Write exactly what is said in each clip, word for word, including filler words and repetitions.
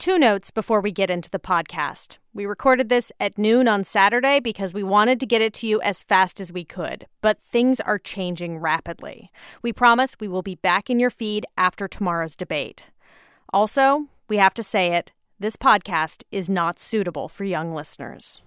Two notes before we get into the podcast. We recorded this at noon on Saturday because we wanted to get it to you as fast as we could, but things are changing rapidly. We promise we will be back in your feed after tomorrow's debate. Also, we have to say it, this podcast is not suitable for young listeners.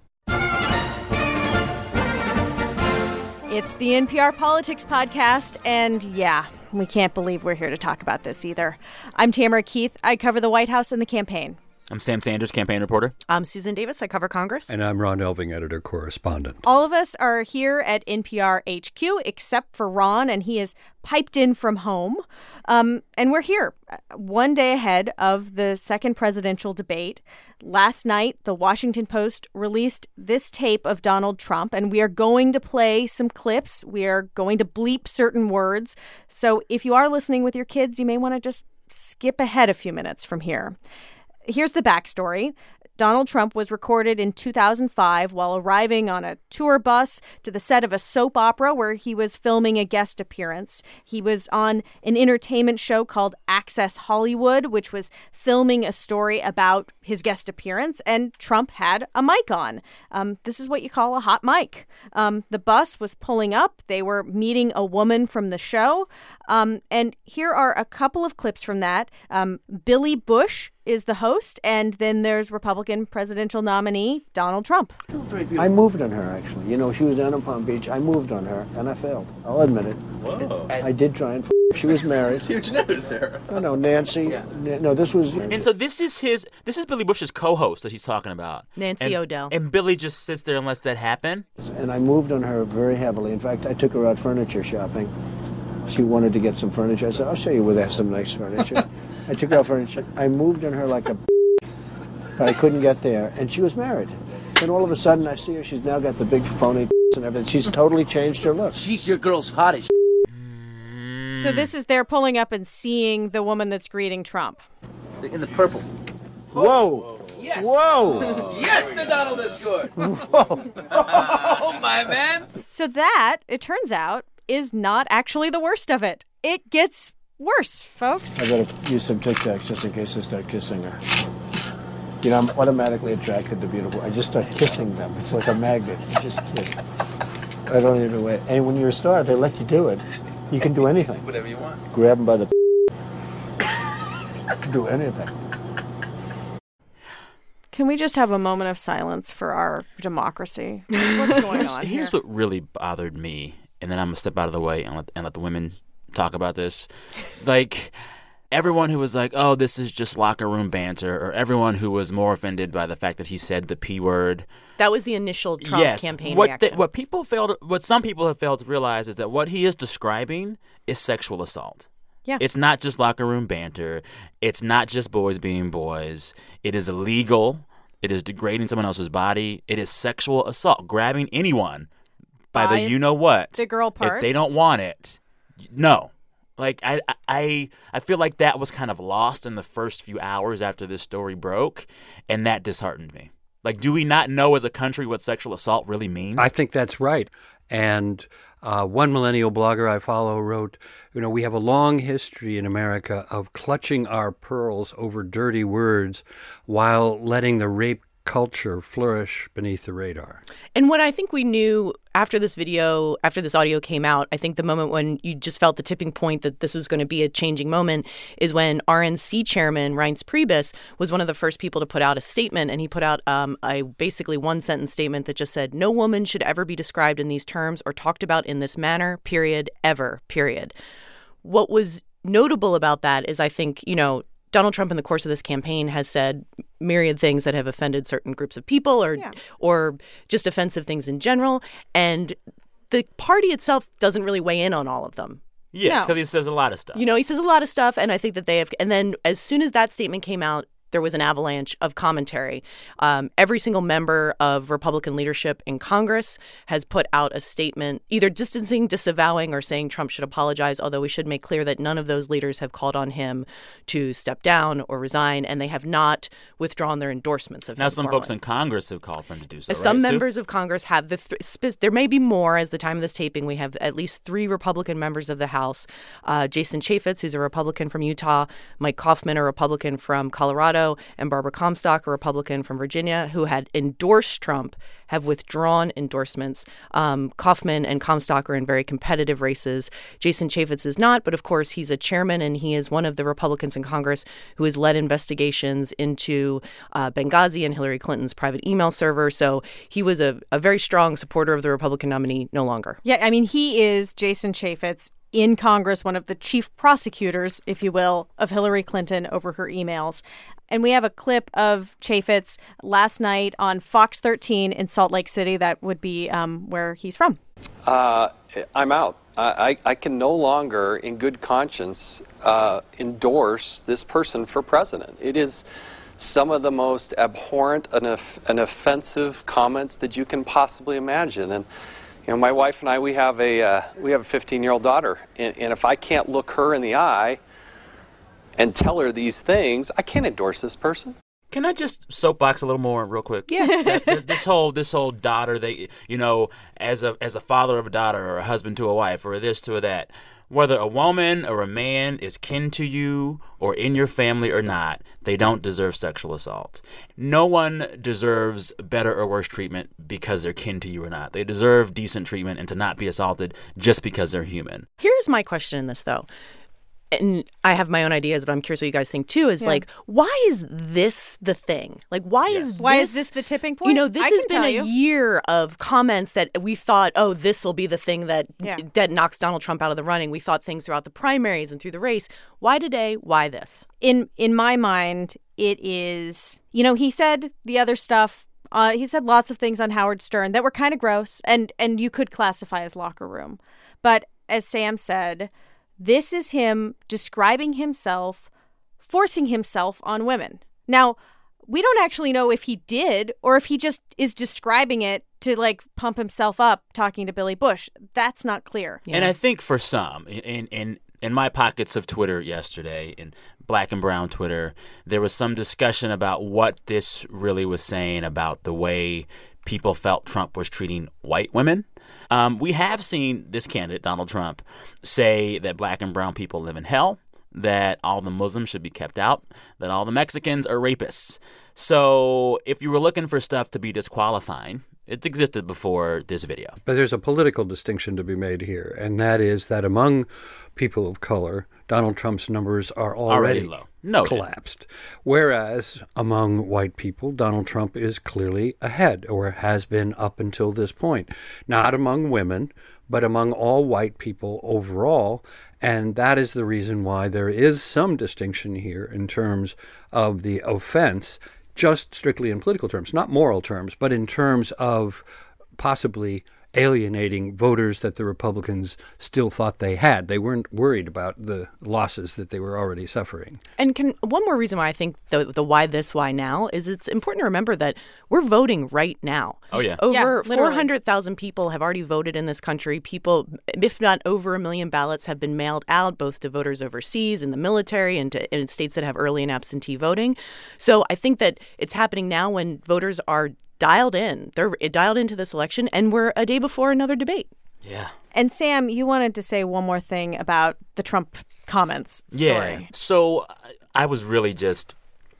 It's the N P R Politics Podcast, and yeah, we can't believe we're here to talk about this either. I'm Tamara Keith. I cover the White House and the campaign. I'm Sam Sanders, campaign reporter. I'm Susan Davis. I cover Congress. And I'm Ron Elving, editor-correspondent. All of us are here at N P R H Q, except for Ron, and he is piped in from home. Um, and we're here one day ahead of the second presidential debate. Last night, the Washington Post released this tape of Donald Trump, and we are going to play some clips. We are going to bleep certain words. So if you are listening with your kids, you may want to just skip ahead a few minutes from here. Here's the backstory. Donald Trump was recorded in two thousand five while arriving on a tour bus to the set of a soap opera where he was filming a guest appearance. He was on an entertainment show called Access Hollywood, which was filming a story about his guest appearance, and Trump had a mic on. Um, this is what you call a hot mic. Um, the bus was pulling up. They were meeting a woman from the show. Um, and here are a couple of clips from that. Um, Billy Bush is the host, and then there's Republican presidential nominee Donald Trump. I moved on her, actually. You know, she was down in Palm Beach. I moved on her, and I failed. I'll admit it. Whoa. I did try and f*** her. She was married. That's huge news, Sarah. No, no, Nancy. Yeah. No, this was... And so this is his, this is Billy Bush's co-host that he's talking about. Nancy and, O'Dell. And Billy just sits there and lets that happen? And I moved on her very heavily. In fact, I took her out furniture shopping. She wanted to get some furniture. I said, I'll show you where they have some nice furniture. I took her out furniture. I moved on her like a... but I couldn't get there. And she was married. Then all of a sudden, I see her. She's now got the big phony and everything. She's totally changed her look. She's your girl's hottest. So this is they're pulling up and seeing the woman that's greeting Trump. In the purple. Whoa. Yes. Whoa. Yes, the Donald is good. Whoa. Oh, my man. So that, it turns out, is not actually the worst of it. It gets worse, folks. I better use some Tic Tacs just in case I start kissing her. You know, I'm automatically attracted to beautiful. I just start kissing them. It's like a magnet. You just kiss. I don't even wait. And when you're a star, they let you do it. You can do anything. Whatever you want. Grab them by the... You can do anything. Can we just have a moment of silence for our democracy? What's going on here? Here's what really bothered me, and then I'm going to step out of the way and let, and let the women talk about this. Like... Everyone who was like, oh, this is just locker room banter, or everyone who was more offended by the fact that he said the P word. That was the initial Trump yes. campaign what reaction. The, what people failed, what some people have failed to realize is that what he is describing is sexual assault. Yeah. It's not just locker room banter. It's not just boys being boys. It is illegal. It is degrading someone else's body. It is sexual assault, grabbing anyone by, by the you-know-what. The girl parts. If they don't want it, no. Like, I, I I feel like that was kind of lost in the first few hours after this story broke, and that disheartened me. Like, do we not know as a country what sexual assault really means? I think that's right. And uh, one millennial blogger I follow wrote, you know, we have a long history in America of clutching our pearls over dirty words while letting the rape culture flourish beneath the radar. And what I think we knew after this video, after this audio came out, I think the moment when you just felt the tipping point that this was going to be a changing moment is when R N C chairman Reince Priebus was one of the first people to put out a statement. And he put out um, a basically one sentence statement that just said, no woman should ever be described in these terms or talked about in this manner, period, ever, period. What was notable about that is I think, you know, Donald Trump in the course of this campaign has said myriad things that have offended certain groups of people or yeah. or just offensive things in general. And the party itself doesn't really weigh in on all of them. Yes, because no. he says a lot of stuff. You know, he says a lot of stuff. And I think that they have. And then as soon as that statement came out, there was an avalanche of commentary. Um, every single member of Republican leadership in Congress has put out a statement either distancing, disavowing, or saying Trump should apologize, although we should make clear that none of those leaders have called on him to step down or resign, and they have not withdrawn their endorsements of him. Now, some formally. folks in Congress have called for him to do so, Some right, members Sue? of Congress have. the th- sp- There may be more. As the time of this taping, we have at least three Republican members of the House. Uh, Jason Chaffetz, who's a Republican from Utah, Mike Kaufman, a Republican from Colorado, Colorado, and Barbara Comstock, a Republican from Virginia, who had endorsed Trump, have withdrawn endorsements. Um, Kaufman and Comstock are in very competitive races. Jason Chaffetz is not, but of course he's a chairman, and he is one of the Republicans in Congress who has led investigations into uh, Benghazi and Hillary Clinton's private email server. So he was a, a very strong supporter of the Republican nominee, no longer. Yeah, I mean, he is Jason Chaffetz in Congress, one of the chief prosecutors, if you will, of Hillary Clinton over her emails. And we have a clip of Chaffetz last night on Fox thirteen in Salt Lake City. That would be um, where he's from. Uh, I'm out. I, I can no longer, in good conscience, uh, endorse this person for president. It is some of the most abhorrent and, off- and offensive comments that you can possibly imagine. And you know, my wife and I, we have a uh, we have a fifteen-year-old daughter, and, and if I can't look her in the eye and tell her these things, I can't endorse this person. Can I just soapbox a little more real quick? Yeah. that, that, this whole this whole daughter, they you know, as a as a father of a daughter or a husband to a wife or a this to a that, whether a woman or a man is kin to you or in your family or not, they don't deserve sexual assault. No one deserves better or worse treatment because they're kin to you or not. They deserve decent treatment and to not be assaulted just because they're human. Here's my question in this, though. And I have my own ideas, but I'm curious what you guys think, too, is Yeah. like, why is this the thing? Like, why Yes. is Why this, is this the tipping point? You know, this I has can been a tell you. year of comments that we thought, oh, this will be the thing that, Yeah. that knocks Donald Trump out of the running. We thought things throughout the primaries and through the race. Why today? Why this? In in my mind, it is, you know, he said the other stuff. Uh, he said lots of things on Howard Stern that were kind of gross and and you could classify as locker room. But as Sam said, this is him describing himself, forcing himself on women. Now, we don't actually know if he did or if he just is describing it to, like, pump himself up talking to Billy Bush. That's not clear. And I think for some, in in in my pockets of Twitter yesterday, in black and brown Twitter, there was some discussion about what this really was saying about the way people felt Trump was treating white women. Um, we have seen this candidate, Donald Trump, say that black and brown people live in hell, that all the Muslims should be kept out, that all the Mexicans are rapists. So if you were looking for stuff to be disqualifying, it's existed before this video. But there's a political distinction to be made here, and that is that among people of color, Donald Trump's numbers are already, Already low. Noted. collapsed. Whereas among white people, Donald Trump is clearly ahead, or has been up until this point. Not among women, but among all white people overall. And that is the reason why there is some distinction here in terms of the offense, just strictly in political terms, not moral terms, but in terms of possibly alienating voters that the Republicans still thought they had. They weren't worried about the losses that they were already suffering. And can one more reason why I think the the why this, why now is it's important to remember that we're voting right now. Oh, yeah. Over Yeah, literally. four hundred thousand people have already voted in this country. People, if not over a million ballots, have been mailed out both to voters overseas, in the military, and to in states that have early and absentee voting. So I think that it's happening now when voters are dialed in. They're dialed into this election, and we're a day before another debate. Yeah. And Sam, you wanted to say one more thing about the Trump comments story. Yeah. So I was really just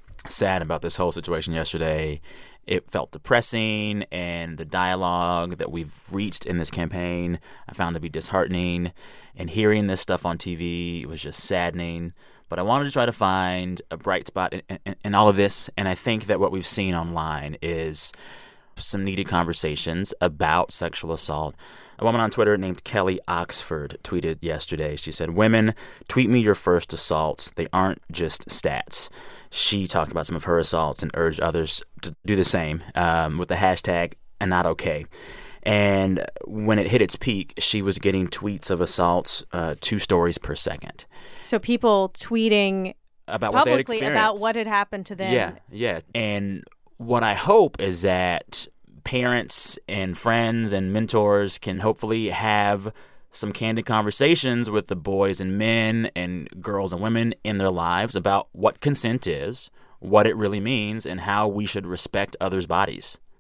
sad about this whole situation yesterday. It felt depressing, and the dialogue that we've reached in this campaign I found to be disheartening. And hearing this stuff on T V was just saddening. But I wanted to try to find a bright spot in, in, in all of this. And I think that what we've seen online is some needed conversations about sexual assault. A woman on Twitter named Kelly Oxford tweeted yesterday. She said, "Women, tweet me your first assaults. They aren't just stats." She talked about some of her assaults and urged others to do the same um, with the hashtag #AnotOkay. And when it hit its peak, she was getting tweets of assaults, uh, two stories per second. So people tweeting About what they had publicly experienced. about what had happened to them. Yeah, yeah. And what I hope is that parents and friends and mentors can hopefully have some candid conversations with the boys and men and girls and women in their lives about what consent is, what it really means, and how we should respect others' bodies.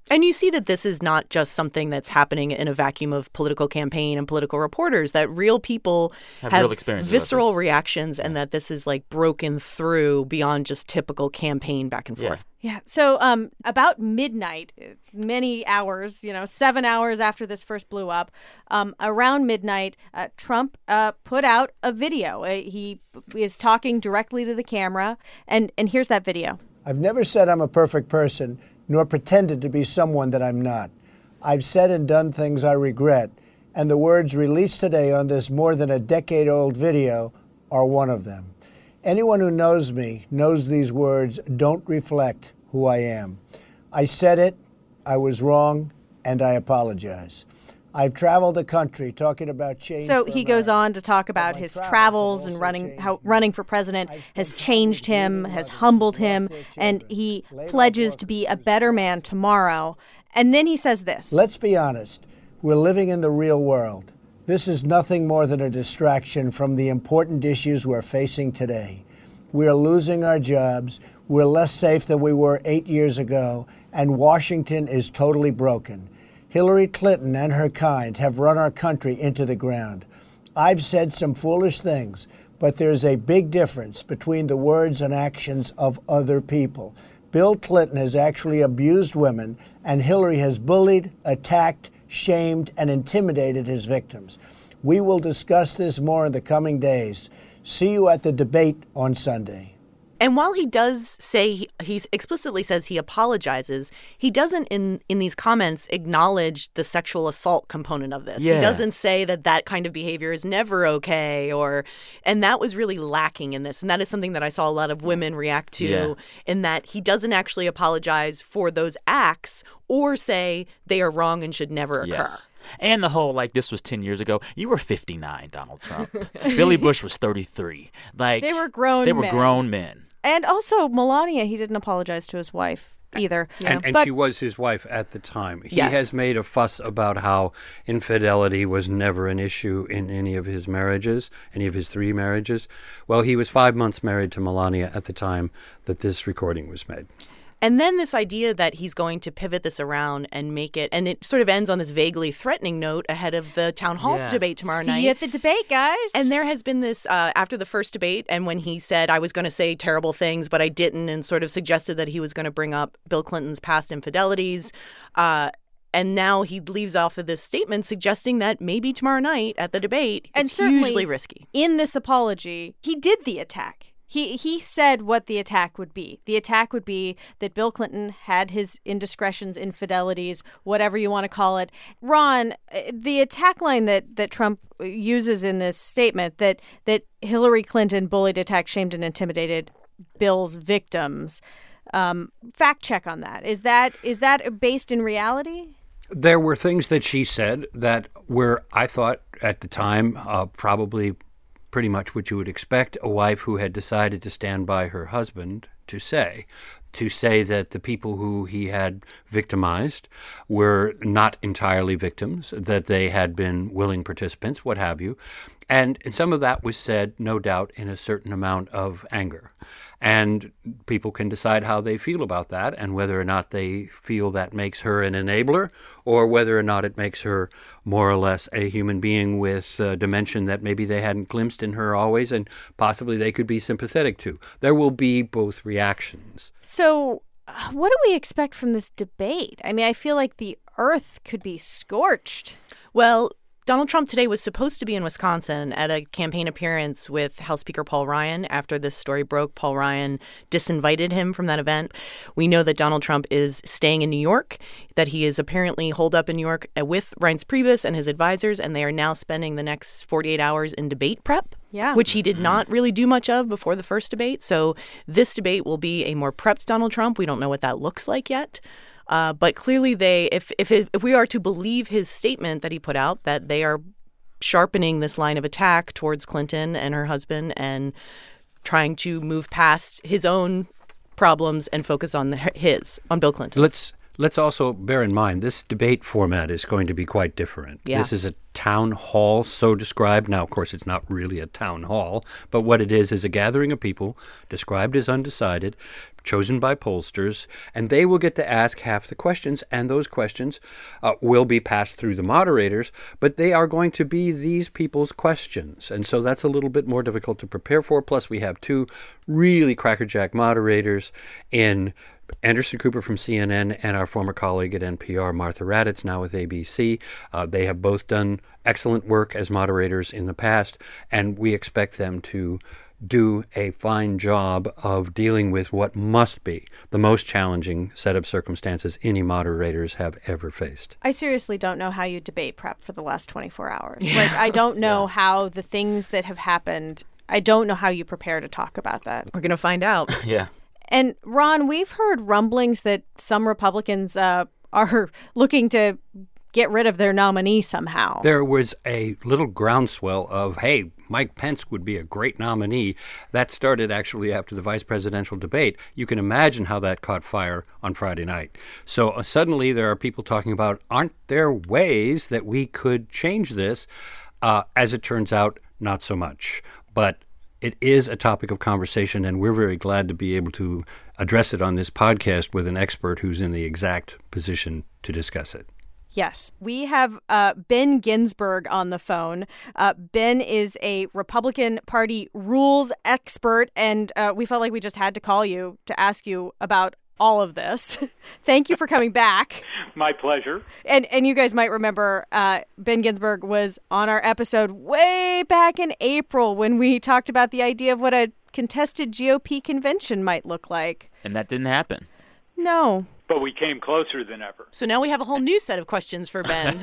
And you see that this is not just something that's happening in a vacuum of political campaign and political reporters, that real people have, have real experiences visceral reactions, and that this is like broken through beyond just typical campaign back and forth. Yeah. yeah. So um, about midnight, many hours, you know, seven hours after this first blew up, um, around midnight, uh, Trump uh, put out a video. Uh, he is talking directly to the camera. And, and here's that video. I've never said I'm a perfect person, nor pretended to be someone that I'm not. I've said and done things I regret, and the words released today on this more than a decade-old video are one of them. Anyone who knows me knows these words don't reflect who I am. I said it, I was wrong, and I apologize. I've traveled the country talking about change. So he goes on to talk about his travels and running, how running for president has changed him, has humbled him, and he pledges to be a better man tomorrow. And then he says this. Let's be honest. We're living in the real world. This is nothing more than a distraction from the important issues we're facing today. We are losing our jobs. We're less safe than we were eight years ago, and Washington is totally broken. Hillary Clinton and her kind have run our country into the ground. I've said some foolish things, but there's a big difference between the words and actions of other people. Bill Clinton has actually abused women, and Hillary has bullied, attacked, shamed, and intimidated his victims. We will discuss this more in the coming days. See you at the debate on Sunday. And while he does say, he explicitly says he apologizes, he doesn't in, in these comments acknowledge the sexual assault component of this. Yeah. He doesn't say that that kind of behavior is never okay, or, and that was really lacking in this. And that is something that I saw a lot of women react to, Yeah. in that he doesn't actually apologize for those acts or say they are wrong and should never occur. Yes. And the whole, like, this was ten years ago. You were fifty-nine, Donald Trump. Billy Bush was thirty-three. Like, They were grown They were men. grown men. And also Melania, he didn't apologize to his wife either. And, and But- she was his wife at the time. He Yes. has made a fuss about how infidelity was never an issue in any of his marriages, any of his three marriages. Well, he was five months married to Melania at the time that this recording was made. And then this idea that he's going to pivot this around and make it, and it sort of ends on this vaguely threatening note ahead of the town hall Yeah. debate tomorrow See night. you at the debate, guys. And there has been this, uh, after the first debate, and when he said, I was going to say terrible things, but I didn't, and sort of suggested that he was going to bring up Bill Clinton's past infidelities. Uh, and now he leaves off of this statement suggesting that maybe tomorrow night at the debate, And it's certainly hugely risky. in this apology, he did the attack. He he said what the attack would be. The attack would be that Bill Clinton had his indiscretions, infidelities, whatever you want to call it. Ron, the attack line that, that Trump uses in this statement, that, that Hillary Clinton bullied, attacked, shamed, and intimidated Bill's victims, um, fact check on that. Is that is that based in reality? There were things that she said that were, I thought at the time, uh, probably pretty much what you would expect a wife who had decided to stand by her husband to say. To say that the people who he had victimized were not entirely victims, that they had been willing participants, what have you. And, and some of that was said, no doubt, in a certain amount of anger. And people can decide how they feel about that and whether or not they feel that makes her an enabler or whether or not it makes her more or less a human being with a dimension that maybe they hadn't glimpsed in her always and possibly they could be sympathetic to. There will be both reactions. So uh, what do we expect from this debate? I mean, I feel like the earth could be scorched. Well, Donald Trump today was supposed to be in Wisconsin at a campaign appearance with House Speaker Paul Ryan. After this story broke, Paul Ryan disinvited him from that event. We know that Donald Trump is staying in New York, that he is apparently holed up in New York with Reince Priebus and his advisors, and they are now spending the next forty-eight hours in debate prep. Yeah. Which he did not really do much of before the first debate. So this debate will be a more prepped Donald Trump. We don't know what that looks like yet. Uh, but clearly, they, if if it, if we are to believe his statement that he put out, that they are sharpening this line of attack towards Clinton and her husband and trying to move past his own problems and focus on the, his, on Bill Clinton. Let's let's also bear in mind this debate format is going to be quite different. Yeah. This is a town hall, so described. Now, of course, it's not really a town hall, but what it is is a gathering of people described as undecided, chosen by pollsters, and they will get to ask half the questions, and those questions uh, will be passed through the moderators, but they are going to be these people's questions. And so that's a little bit more difficult to prepare for. Plus, we have two really crackerjack moderators in Anderson Cooper from C N N and our former colleague at N P R, Martha Raddatz, now with A B C. Uh, they have both done excellent work as moderators in the past, and we expect them to do a fine job of dealing with what must be the most challenging set of circumstances any moderators have ever faced. I seriously don't know how you debate prep for the last twenty-four hours. Yeah. Like, I don't know yeah. how the things that have happened, I don't know how you prepare to talk about that. We're going to find out. Yeah. And Ron, we've heard rumblings that some Republicans uh, are looking to get rid of their nominee somehow. There was a little groundswell of, hey, Mike Pence would be a great nominee. That started actually after the vice presidential debate. You can imagine how that caught fire on Friday night. So uh, suddenly there are people talking about, aren't there ways that we could change this? Uh, as it turns out, not so much. But it is a topic of conversation, and we're very glad to be able to address it on this podcast with an expert who's in the exact position to discuss it. Yes. We have uh, Ben Ginsberg on the phone. Uh, Ben is a Republican Party rules expert, and uh, we felt like we just had to call you to ask you about all of this. Thank you for coming back. My pleasure. And and you guys might remember uh, Ben Ginsberg was on our episode way back in April when we talked about the idea of what a contested G O P convention might look like. And that didn't happen. No. But we came closer than ever. So now we have a whole new set of questions for Ben.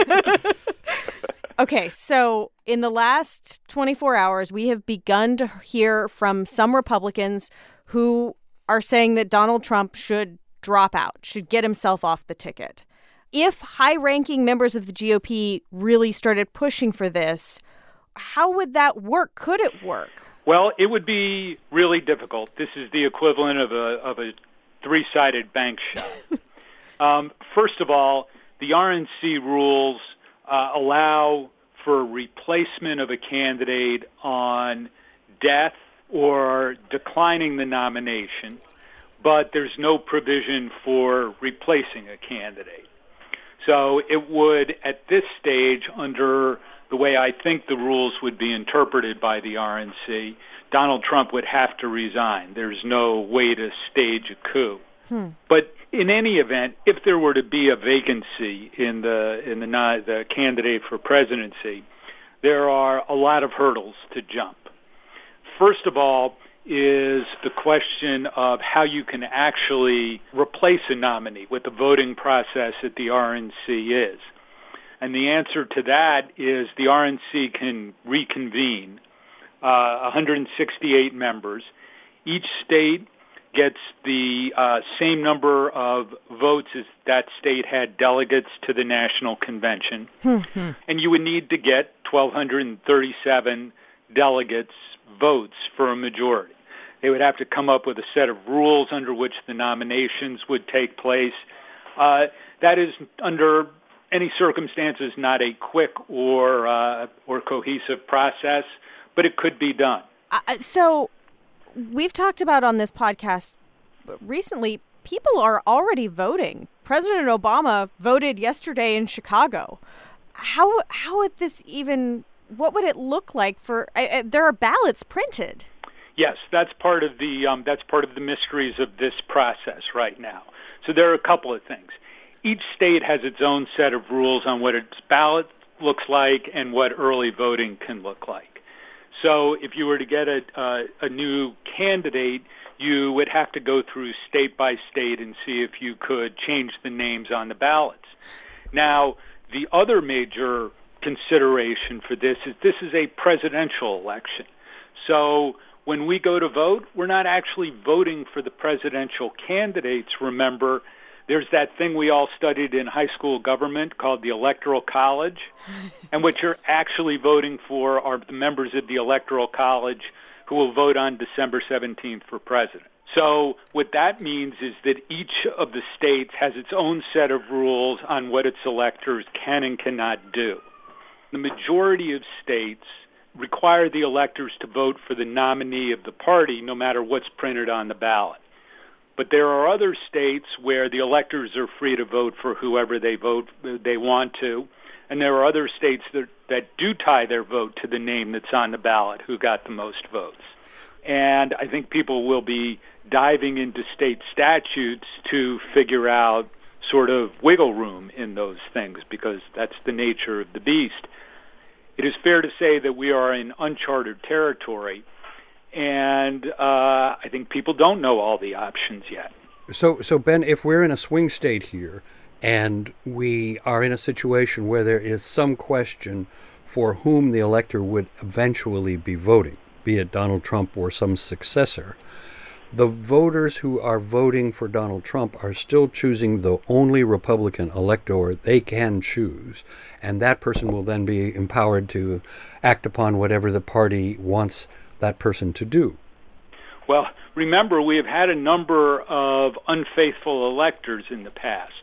Okay, so in the last twenty-four hours, we have begun to hear from some Republicans who are saying that Donald Trump should drop out, should get himself off the ticket. If high-ranking members of the G O P really started pushing for this, how would that work? Could it work? Well, it would be really difficult. This is the equivalent of a of a three-sided bank shot. um, first of all, the R N C rules uh, allow for replacement of a candidate on death or declining the nomination, but there's no provision for replacing a candidate. So it would, at this stage, under the way I think the rules would be interpreted by the R N C, Donald Trump would have to resign. There's no way to stage a coup. Hmm. But in any event, if there were to be a vacancy in the in the, the candidate for presidency, there are a lot of hurdles to jump. First of all is the question of how you can actually replace a nominee, what the voting process at the R N C is. And the answer to that is the R N C can reconvene, uh, one hundred sixty-eight members. Each state gets the uh, same number of votes as that state had delegates to the national convention. Mm-hmm. And you would need to get one thousand two hundred thirty-seven delegates votes for a majority. They would have to come up with a set of rules under which the nominations would take place. Uh, that is, under any circumstances, not a quick or uh, or cohesive process, but it could be done. Uh, so we've talked about on this podcast recently, people are already voting. President Obama voted yesterday in Chicago. How how would this even... What would it look like for? Uh, there are ballots printed. Yes, that's part of the um, that's part of the mysteries of this process right now. So there are a couple of things. Each state has its own set of rules on what its ballot looks like and what early voting can look like. So if you were to get a uh, a new candidate, you would have to go through state by state and see if you could change the names on the ballots. Now, the other major consideration for this is this is a presidential election. So when we go to vote, we're not actually voting for the presidential candidates. Remember, there's that thing we all studied in high school government called the Electoral College, and what you're actually voting for are the members of the Electoral College who will vote on December seventeenth for president. So what that means is that each of the states has its own set of rules on what its electors can and cannot do. The majority of states require the electors to vote for the nominee of the party no matter what's printed on the ballot. But there are other states where the electors are free to vote for whoever they vote they want to, and there are other states that, that do tie their vote to the name that's on the ballot, who got the most votes. And I think people will be diving into state statutes to figure out sort of wiggle room in those things, because that's the nature of the beast. It is fair to say that we are in uncharted territory, and uh, I think people don't know all the options yet. So, so Ben, if we're in a swing state here and we are in a situation where there is some question for whom the elector would eventually be voting, be it Donald Trump or some successor, the voters who are voting for Donald Trump are still choosing the only Republican elector they can choose, and that person will then be empowered to act upon whatever the party wants that person to do. Well, remember, we have had a number of unfaithful electors in the past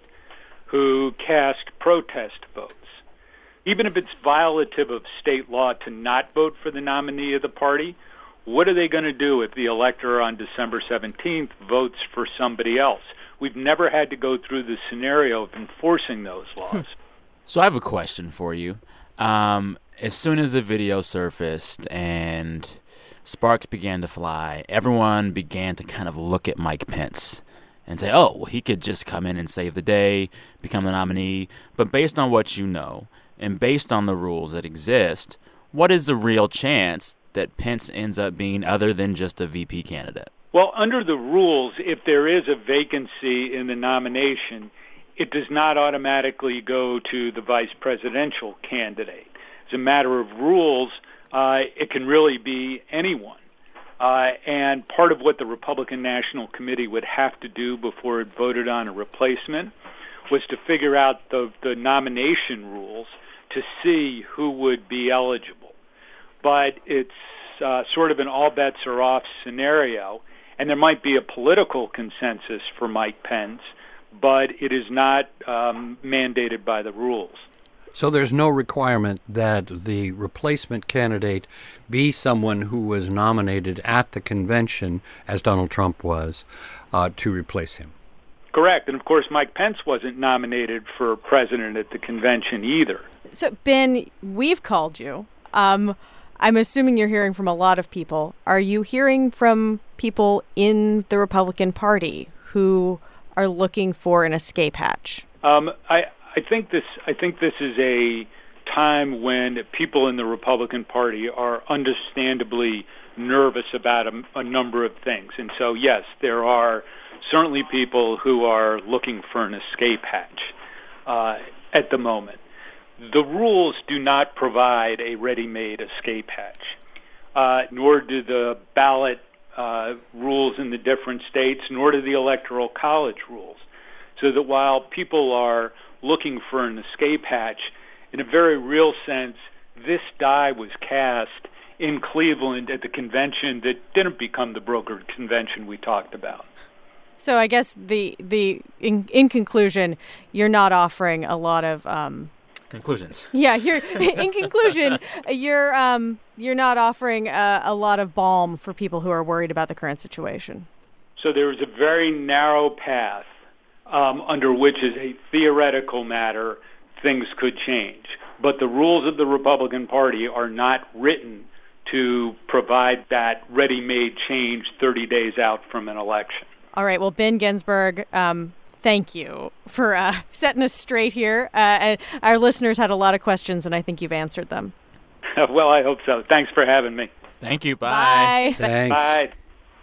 who cast protest votes. Even if it's violative of state law to not vote for the nominee of the party, what are they going to do if the elector on December seventeenth votes for somebody else? We've never had to go through the scenario of enforcing those laws. So I have a question for you. Um, as soon as the video surfaced and sparks began to fly, everyone began to kind of look at Mike Pence and say, oh, well, he could just come in and save the day, become the nominee. But based on what you know and based on the rules that exist, what is the real chance that Pence ends up being other than just a V P candidate? Well, under the rules, if there is a vacancy in the nomination, it does not automatically go to the vice presidential candidate. As a matter of rules, uh, it can really be anyone. Uh, and part of what the Republican National Committee would have to do before it voted on a replacement was to figure out the, the nomination rules to see who would be eligible. But it's uh, sort of an all bets are off scenario, and there might be a political consensus for Mike Pence, but it is not um, mandated by the rules. So there's no requirement that the replacement candidate be someone who was nominated at the convention, as Donald Trump was, uh, to replace him. Correct. And, of course, Mike Pence wasn't nominated for president at the convention either. So, Ben, we've called you. Um, I'm assuming you're hearing from a lot of people. Are you hearing from people in the Republican Party who are looking for an escape hatch? Um, I, I think this. I think this is a time when people in the Republican Party are understandably nervous about a, a number of things, and so yes, there are certainly people who are looking for an escape hatch uh, at the moment. The rules do not provide a ready-made escape hatch, uh, nor do the ballot uh, rules in the different states, nor do the Electoral College rules. So that while people are looking for an escape hatch, in a very real sense, this die was cast in Cleveland at the convention that didn't become the brokered convention we talked about. So I guess the the in, in conclusion, you're not offering a lot of um, conclusions. Yeah, you're in conclusion, you're um, you're not offering a, a lot of balm for people who are worried about the current situation. So there is a very narrow path um, under which, as a theoretical matter, things could change. But the rules of the Republican Party are not written to provide that ready-made change thirty days out from an election. All right. Well, Ben Ginsberg, um, thank you for uh, setting us straight here. Uh, our listeners had a lot of questions, and I think you've answered them. Well, I hope so. Thanks for having me. Thank you. Bye. Bye. Thanks. Bye.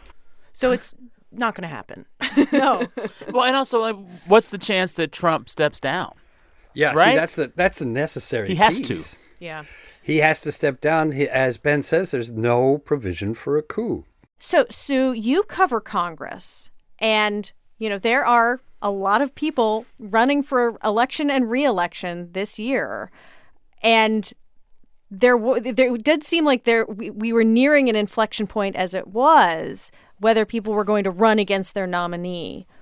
So it's not going to happen. No. Well, and also, like, what's the chance that Trump steps down? Yeah, right? see, that's the that's the necessary He has piece. to. Yeah. He has to step down. He, as Ben says, there's no provision for a coup. So, Sue, you cover Congress, and, you know, there are a lot of people running for election and re-election this year, and there, w- there did seem like there we, we were nearing an inflection point as it was, whether people were going to run against their nominee.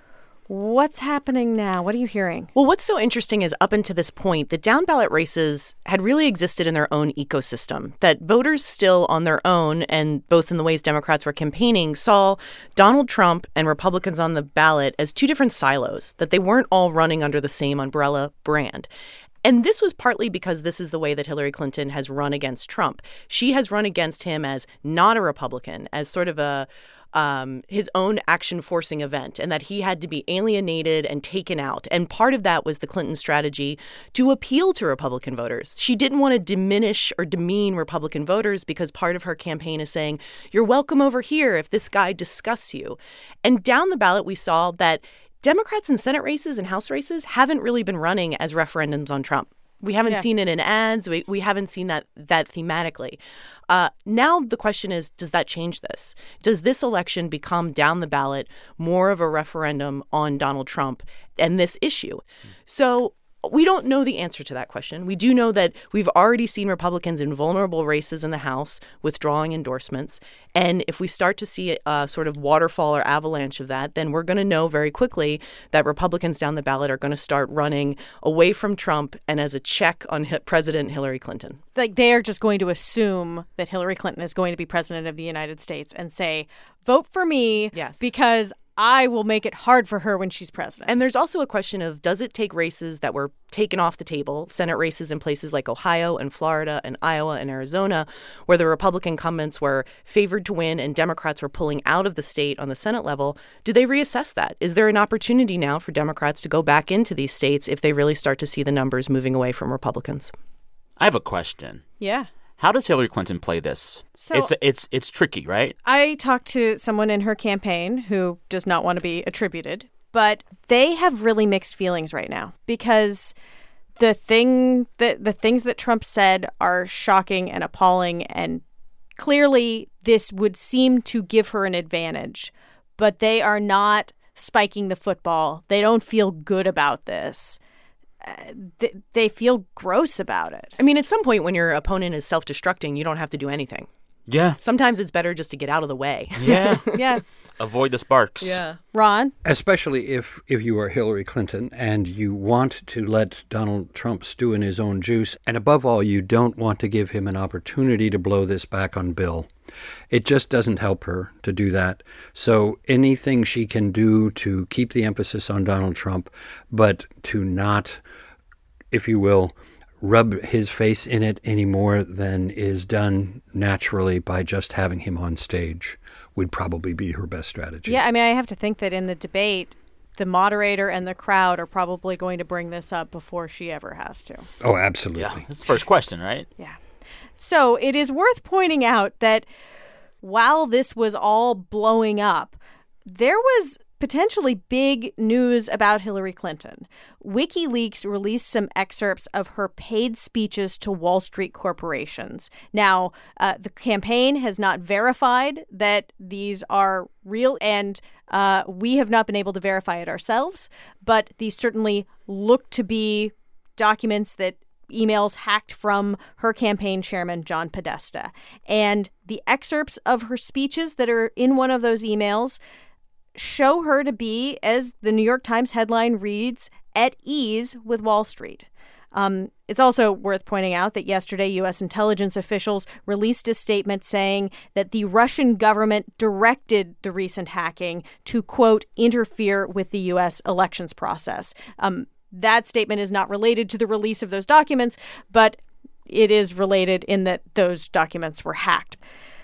What's happening now? What are you hearing? Well, what's so interesting is up until this point, the down ballot races had really existed in their own ecosystem, that voters still on their own, and both in the ways Democrats were campaigning, saw Donald Trump and Republicans on the ballot as two different silos, that they weren't all running under the same umbrella brand. And this was partly because this is the way that Hillary Clinton has run against Trump. She has run against him as not a Republican, as sort of a Um, his own action-forcing event, and that he had to be alienated and taken out. And part of that was the Clinton strategy to appeal to Republican voters. She didn't want to diminish or demean Republican voters because part of her campaign is saying, you're welcome over here if this guy disgusts you. And down the ballot, we saw that Democrats in Senate races and House races haven't really been running as referendums on Trump. We haven't yeah. seen it in ads. We we haven't seen that that thematically. Uh, now the question is, does that change this? Does this election become down the ballot more of a referendum on Donald Trump and this issue? So we don't know the answer to that question. We do know that we've already seen Republicans in vulnerable races in the House withdrawing endorsements. And if we start to see a sort of waterfall or avalanche of that, then we're going to know very quickly that Republicans down the ballot are going to start running away from Trump and as a check on H- President Hillary Clinton. Like they are just going to assume that Hillary Clinton is going to be president of the United States and say, vote for me yes. because I will make it hard for her when she's president. And there's also a question of, does it take races that were taken off the table, Senate races in places like Ohio and Florida and Iowa and Arizona, where the Republican incumbents were favored to win and Democrats were pulling out of the state on the Senate level? Do they reassess that? Is there an opportunity now for Democrats to go back into these states if they really start to see the numbers moving away from Republicans? I have a question. Yeah. How does Hillary Clinton play this? So it's it's it's tricky, right? I talked to someone in her campaign who does not want to be attributed, but they have really mixed feelings right now because the thing that the things that Trump said are shocking and appalling, and clearly this would seem to give her an advantage, but they are not spiking the football. They don't feel good about this. Uh, th- they feel gross about it. I mean, at some point when your opponent is self-destructing, you don't have to do anything. Yeah. Sometimes it's better just to get out of the way. Yeah. Yeah. Avoid the sparks. Yeah. Ron? Especially if, if you are Hillary Clinton and you want to let Donald Trump stew in his own juice, and above all, you don't want to give him an opportunity to blow this back on Bill. It just doesn't help her to do that. So anything she can do to keep the emphasis on Donald Trump, but to not, if you will, rub his face in it any more than is done naturally by just having him on stage, would probably be her best strategy. Yeah, I mean, I have to think that in the debate, the moderator and the crowd are probably going to bring this up before she ever has to. Oh, absolutely. Yeah, that's the first question, right? Yeah. So it is worth pointing out that while this was all blowing up, there was potentially big news about Hillary Clinton. WikiLeaks released some excerpts of her paid speeches to Wall Street corporations. Now, uh, the campaign has not verified that these are real, and uh, we have not been able to verify it ourselves, but these certainly look to be documents that emails hacked from her campaign chairman, John Podesta. And the excerpts of her speeches that are in one of those emails show her to be, as the New York Times headline reads, at ease with Wall Street. Um, it's also worth pointing out that yesterday, U S intelligence officials released a statement saying that the Russian government directed the recent hacking to, quote, interfere with the U S elections process. Um, that statement is not related to the release of those documents, but it is related in that those documents were hacked.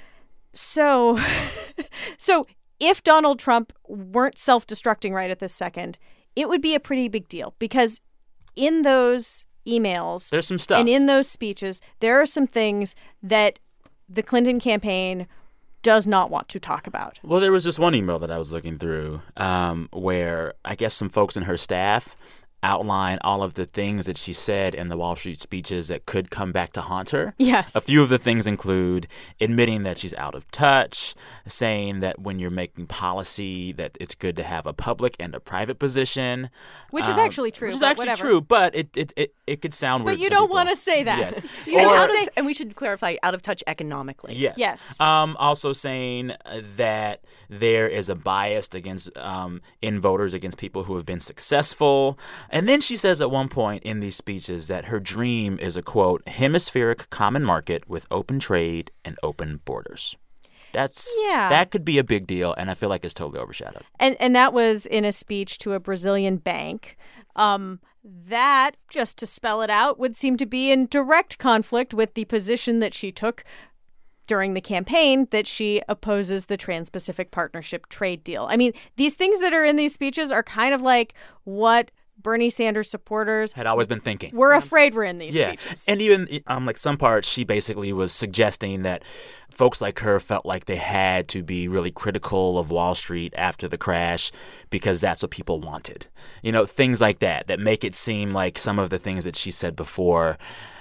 So, so if Donald Trump weren't self-destructing right at this second, it would be a pretty big deal because in those emails, there's some stuff, and in those speeches, there are some things that the Clinton campaign does not want to talk about. Well, there was this one email that I was looking through um, where I guess some folks in her staff outline all of the things that she said in the Wall Street speeches that could come back to haunt her. Yes. A few of the things include admitting that she's out of touch, saying that when you're making policy that it's good to have a public and a private position. Which is um, actually true. Which is but actually whatever. true, but it, it, it, it could sound weird But you to some don't people. want to say that. Yes. You And, don't out say- of, and we should clarify, out of touch economically. Yes. Yes. Um, also saying uh, that there is a bias against um, in voters against people who have been successful. And then she says at one point in these speeches that her dream is a, quote, hemispheric common market with open trade and open borders. That's Yeah. That could be a big deal, and I feel like it's totally overshadowed. And and that was in a speech to a Brazilian bank. Um, that, just to spell it out, would seem to be in direct conflict with the position that she took during the campaign that she opposes the Trans-Pacific Partnership trade deal. I mean, these things that are in these speeches are kind of like what Bernie Sanders supporters Had always been thinking. were afraid were in these Yeah, speeches. and even um, like some parts, she basically was suggesting that folks like her felt like they had to be really critical of Wall Street after the crash because that's what people wanted. You know, things like that that make it seem like some of the things that she said before,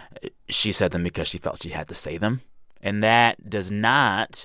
she said them because she felt she had to say them, and that does not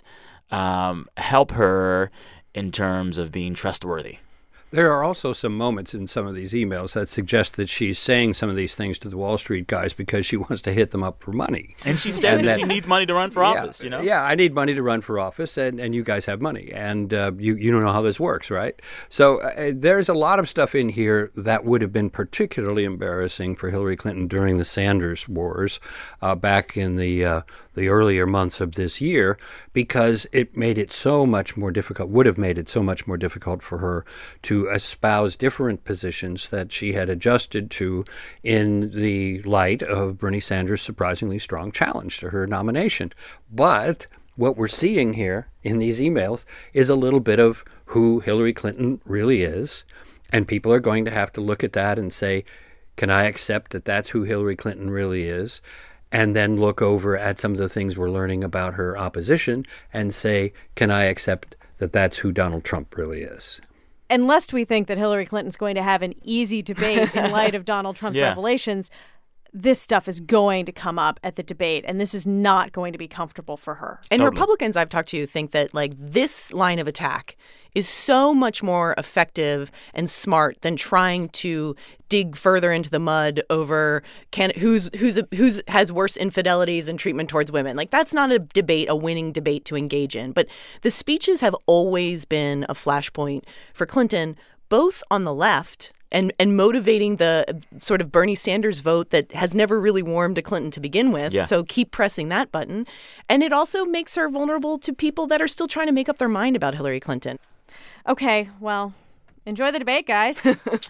um, help her in terms of being trustworthy. There are also some moments in some of these emails that suggest that she's saying some of these things to the Wall Street guys because she wants to hit them up for money. And she says And that that- she needs money to run for Yeah, office, you know? Yeah, I need money to run for office, and, and you guys have money, and uh, you you don't know how this works, right? So uh, there's a lot of stuff in here that would have been particularly embarrassing for Hillary Clinton during the Sanders wars uh, back in the uh, the earlier months of this year, because it made it so much more difficult, would have made it so much more difficult for her to espouse different positions that she had adjusted to in the light of Bernie Sanders' surprisingly strong challenge to her nomination. But what we're seeing here in these emails is a little bit of who Hillary Clinton really is. And people are going to have to look at that and say, can I accept that that's who Hillary Clinton really is? And then look over at some of the things we're learning about her opposition and say, can I accept that that's who Donald Trump really is? And lest we think that Hillary Clinton's going to have an easy debate in light of Donald Trump's Yeah. revelations, this stuff is going to come up at the debate, and this is not going to be comfortable for her. And Totally. Republicans I've talked to think that like this line of attack is so much more effective and smart than trying to dig further into the mud over can who's who's who's has worse infidelities and treatment towards women. Like that's not a debate, a winning debate to engage in. But the speeches have always been a flashpoint for Clinton, both on the left and and motivating the sort of Bernie Sanders vote that has never really warmed to Clinton to begin with. Yeah. So keep pressing that button. And it also makes her vulnerable to people that are still trying to make up their mind about Hillary Clinton. Okay, well, enjoy the debate, guys.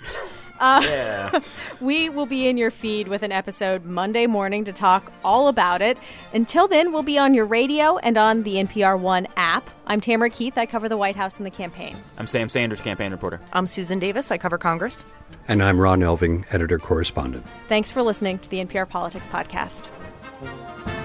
uh, Yeah. We will be in your feed with an episode Monday morning to talk all about it. Until then, we'll be on your radio and on the N P R One app. I'm Tamara Keith. I cover the White House and the campaign. I'm Sam Sanders, campaign reporter. I'm Susan Davis. I cover Congress. And I'm Ron Elving, editor-correspondent. Thanks for listening to the N P R Politics Podcast.